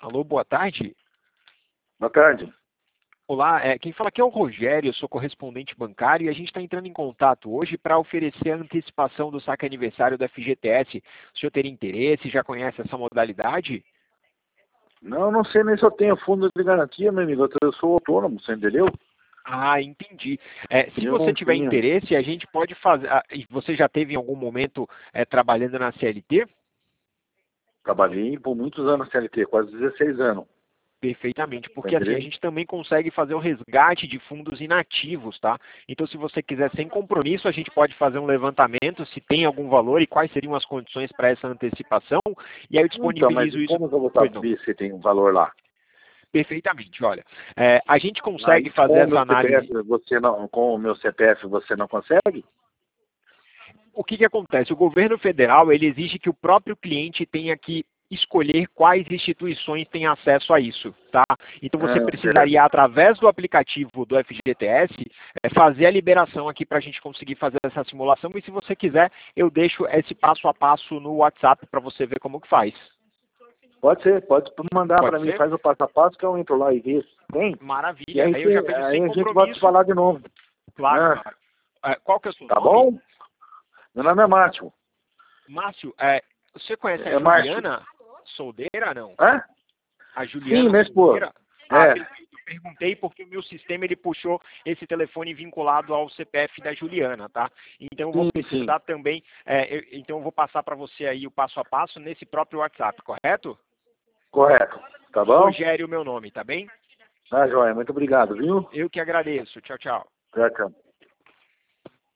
Alô, boa tarde. Boa tarde. Olá, quem fala aqui é o Rogério, eu sou correspondente bancário e a gente está entrando em contato hoje para oferecer a antecipação do saque aniversário da FGTS. O senhor teria interesse? Já conhece essa modalidade? Não sei nem se eu tenho fundo de garantia, meu amigo. Eu sou autônomo, você entendeu? Ah, entendi. Se Eu você não tiver tenho. interesse, a gente pode fazer. E você já teve em algum momento trabalhando na CLT? Trabalhei por muitos anos na CLT, quase 16 anos. Perfeitamente, Tá porque assim, a entendendo? gente também consegue fazer o resgate de fundos inativos, tá? Então, se você quiser sem compromisso, a gente pode fazer um levantamento, se tem algum valor e quais seriam as condições para essa antecipação, e aí eu Então, mas disponibilizo isso. como que eu vou Pois não. saber se tem um valor lá? Perfeitamente, olha, a gente consegue Aí, fazer essa análise. com o meu CPF você não consegue? O que acontece? O governo federal, ele exige que o próprio cliente tenha que escolher quais instituições têm acesso a isso, tá? Então você Certo. precisaria, através do aplicativo do FGTS, fazer a liberação aqui para a gente conseguir fazer essa simulação. E se você quiser, eu deixo esse passo a passo no WhatsApp para você ver como que faz. Pode ser, pode mandar Pode para mim, ser? faz o passo a passo que eu entro lá e vejo. Tem? E Maravilha. aí, Aí eu já vejo sem a gente pode compromisso. falar de novo. Claro, Ah, claro. Qual que é o seu tá nome? bom? Meu nome é Márcio. Márcio, você conhece a É Márcio. Juliana Soldeira, não? Hã? A Sim, Juliana minha esposa. Soldeira? É. Perfeito. Eu perguntei porque o meu sistema ele puxou esse telefone vinculado ao CPF da Juliana, tá? Então eu vou Sim. precisar também, então eu vou passar para você aí o passo a passo nesse próprio WhatsApp, correto? Correto. Tá bom? Rogério, meu nome, tá bem? Tá, joia. Muito obrigado, viu? Eu que agradeço. Tchau, tchau. Tchau.